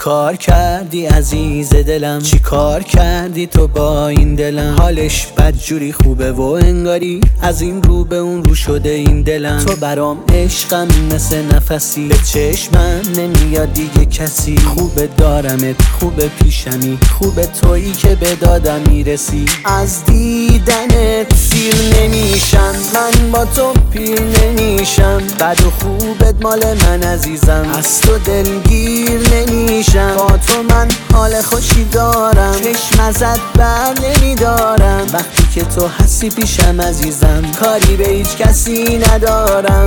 کار کردی عزیز دلم؟ چی کار کردی تو با این دلم؟ حالش بدجوری خوبه و انگاری از این رو به اون رو شده این دلم. تو برام عشقم مثل نفسی، به چشمم نمیاد دیگه کسی. خوبه دارمت، خوبه پیشمی، خوبه تویی که به دادم میرسی. از دیدنت سیر نمیشم، من با تو پیر نمیشم. بد و خوبت مال من عزیزم، از تو دلگیر نمیشم. با تو من حال خوشی دارم، چشم ازت بر نمیدارم. وقتی که تو هستی پیشم عزیزم، کاری به هیچ کسی ندارم.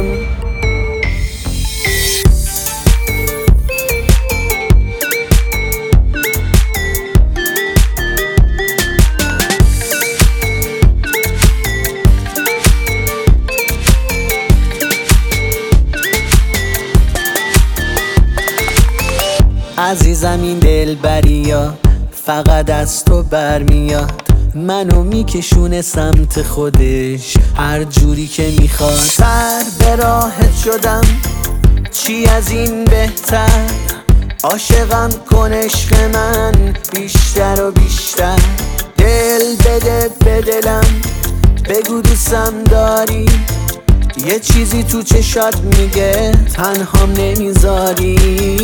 عزیزم این دلبریا فقط از تو برمیاد، منو میکشونه سمت خودش هر جوری که میخواد. سر به راحت شدم، چی از این بهتر؟ عاشقم کن عشق من بیشتر و بیشتر. دل بده به دلم، بگو دوستم داری. یه چیزی تو چشات میگه تنهام نمیذاری.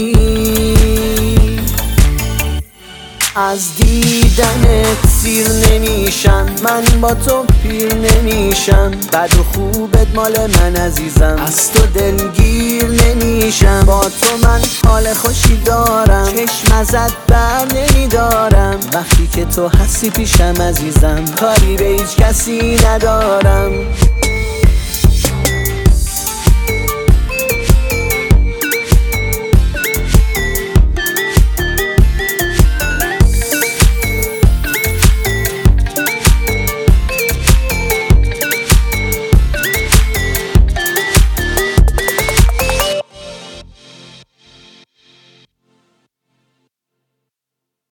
از دیدنت سیر نمیشم، من با تو پیر نمیشم. بد و خوبت مال من عزیزم، از تو دلگیر نمیشم. با تو من حال خوشی دارم، چشم ازت بر نمیدارم. وقتی که تو هستی پیشم عزیزم، کاری به هیچ کسی ندارم.